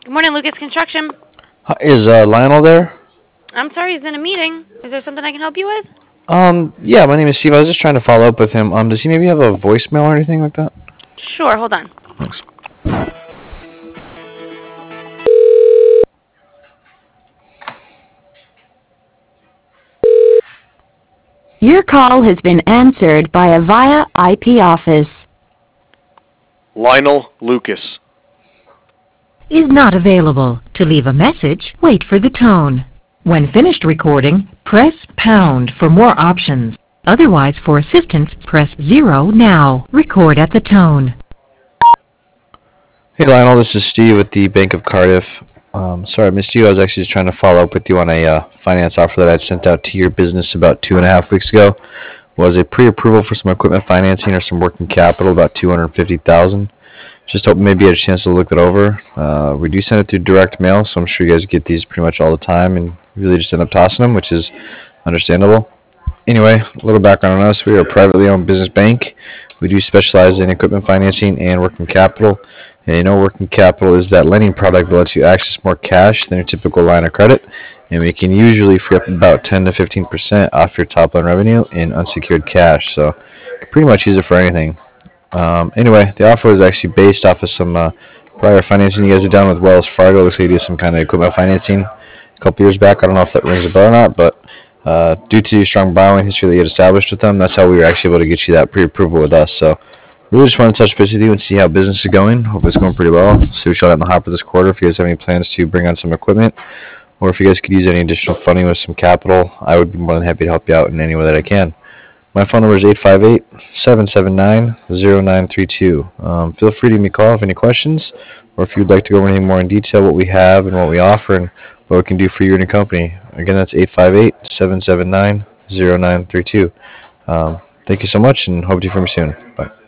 Good morning, Lucas Construction. Hi, is Lionel there? I'm sorry, he's in a meeting. Is there something I can help you with? Yeah, my name is Steve. I was just trying to follow up with him. Does he maybe have a voicemail or anything like that? Sure, hold on. Thanks. Your call has been answered by a VIA IP office. Lionel Lucas. Is not available. To leave a message, wait for the tone. When finished recording, press pound for more options. Otherwise, for assistance, press 0 now. Record at the tone. Hey Lionel, this is Steve with the Bank of Cardiff. Sorry I missed you. I was actually just trying to follow up with you on a finance offer that I'd sent out to your business about 2.5 weeks ago. Was a pre-approval for some equipment financing or some working capital, about $250,000. Just hoping maybe you had a chance to look it over. We do send it through direct mail, so I'm sure you guys get these pretty much all the time and really just end up tossing them, which is understandable. Anyway, a little background on us. We are a privately owned business bank. We do specialize in equipment financing and working capital. And you know, working capital is that lending product that lets you access more cash than your typical line of credit. And we can usually free up about 10 to 15% off your top line revenue in unsecured cash. So pretty much use it for anything. Anyway, the offer was actually based off of some prior financing you guys have done with Wells Fargo. Looks like you did some kind of equipment financing a couple years back. I don't know if that rings a bell or not, but due to your strong borrowing history that you had established with them, that's how we were actually able to get you that pre-approval with us. So really just want to touch base with you and see how business is going. Hope it's going pretty well. So we shot out in the hopper this quarter. If you guys have any plans to bring on some equipment, or if you guys could use any additional funding with some capital, I would be more than happy to help you out in any way that I can. My phone number is 858-779-0932. Feel free to give me a call if you have any questions, or if you'd like to go over anything more in detail, what we have and what we offer and what we can do for you and your company. Again, that's 858-779-0932. Thank you so much, and hope to hear from you soon. Bye.